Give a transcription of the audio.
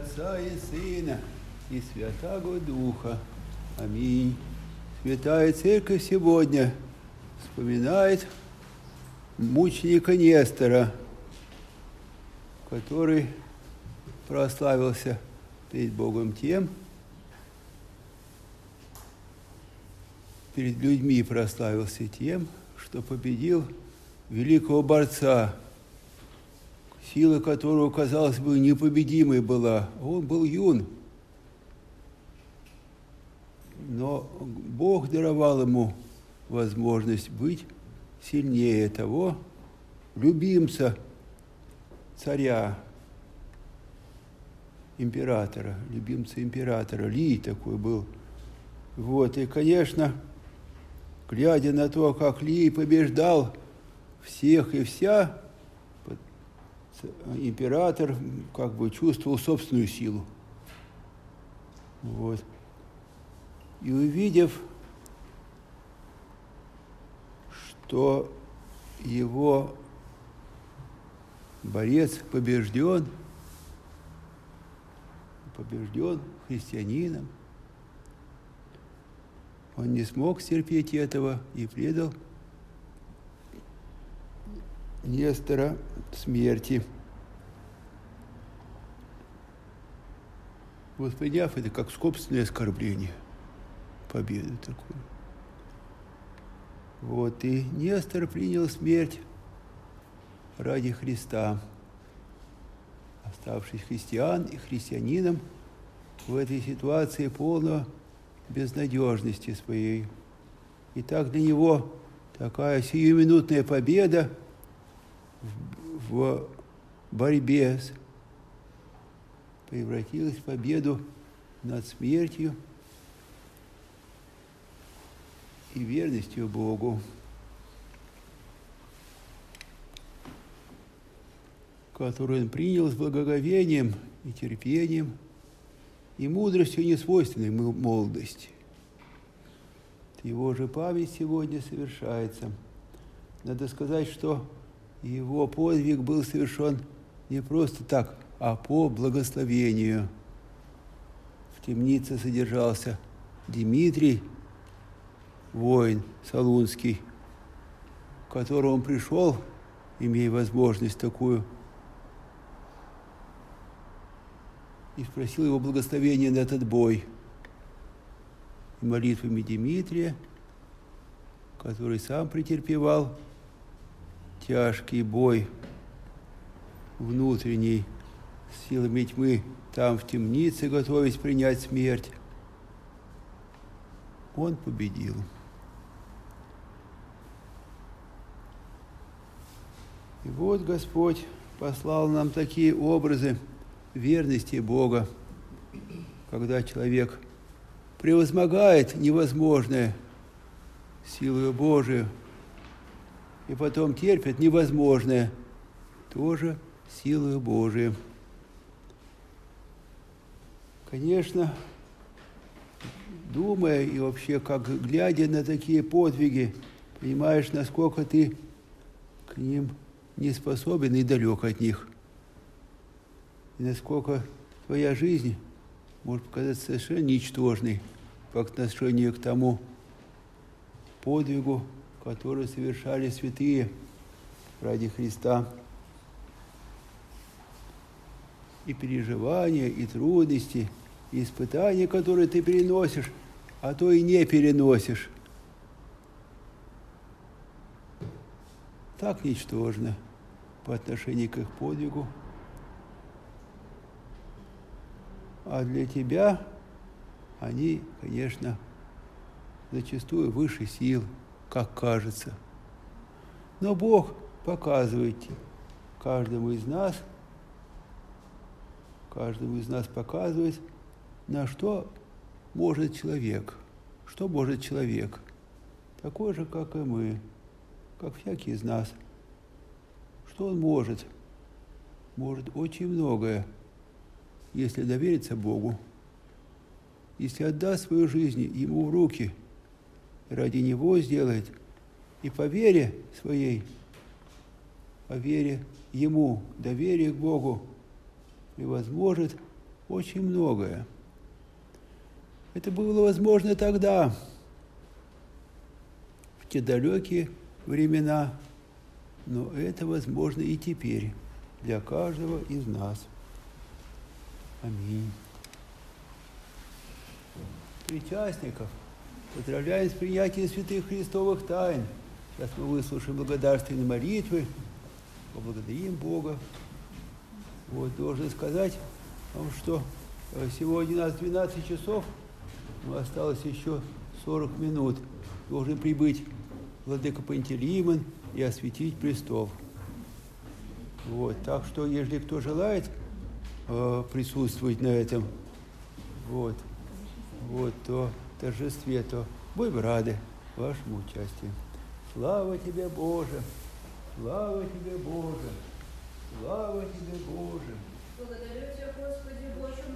Отца и Сына, и Святаго Духа. Аминь. Святая Церковь сегодня вспоминает мученика Нестора, который прославился перед Богом тем, перед людьми прославился тем, что победил великого борца, сила которого, казалось бы, непобедимой была. Он был юн, но Бог даровал ему возможность быть сильнее того любимца царя, императора, любимца императора. Лий такой был. Вот. И, конечно, глядя на то, как Лий побеждал всех и вся, император как бы чувствовал собственную силу. Вот. И увидев, что его борец побежден христианином, он не смог стерпеть этого и предал Нестора смерти, восприняв это как собственное оскорбление, победу такую. Вот, и Нестор принял смерть ради Христа, оставшись христианином в этой ситуации полной безнадежности своей. И так для него такая сиюминутная победа в борьбе превратилась в победу над смертью и верностью Богу, которую он принял с благоговением и терпением, и мудростью, несвойственной молодости. Его же память сегодня совершается. Надо сказать, что его подвиг был совершен не просто так, а по благословению. В темнице содержался Дмитрий, воин Солунский, к которому он пришел, имея возможность такую, и спросил его благословения на этот бой. И молитвами Дмитрия, который сам претерпевал тяжкий бой внутренний с силами тьмы, там в темнице, готовясь принять смерть, он победил. И вот Господь послал нам такие образы верности Бога, когда человек превозмогает невозможное силою Божию и потом терпит невозможное тоже силою Божией. Конечно, думая и вообще, как глядя на такие подвиги, понимаешь, насколько ты к ним не способен и далек от них. И насколько твоя жизнь может показаться совершенно ничтожной по отношению к тому подвигу, который совершали святые ради Христа. И переживания, и трудности, и испытания, которые ты переносишь, а то и не переносишь, так ничтожно по отношению к их подвигу. А для тебя они, конечно, зачастую выше сил, как кажется. Но Бог показывает каждому из нас показывает, на что может человек. Что может человек? Такой же, как и мы, как всякий из нас. Что он может? Может очень многое, если довериться Богу, если отдаст свою жизнь Ему в руки, ради Него сделает, и по вере своей, по вере Ему, доверие к Богу, превозможет очень многое. Это было возможно тогда, в те далекие времена, но это возможно и теперь для каждого из нас. Аминь. Причастников поздравляем с принятием святых Христовых тайн. Сейчас мы выслушаем благодарственные молитвы, поблагодарим Бога. Вот, должен сказать вам, что сегодня у нас 12 часов, но осталось еще 40 минут. Должен прибыть владыка Пантелеймон и осветить престол. Вот, так что, если кто желает присутствовать на этом то торжестве, то будем рады вашему участию. Слава тебе, Боже! Слава тебе, Боже! Слава тебе, Боже! Благодарю тебя, Господи, Боже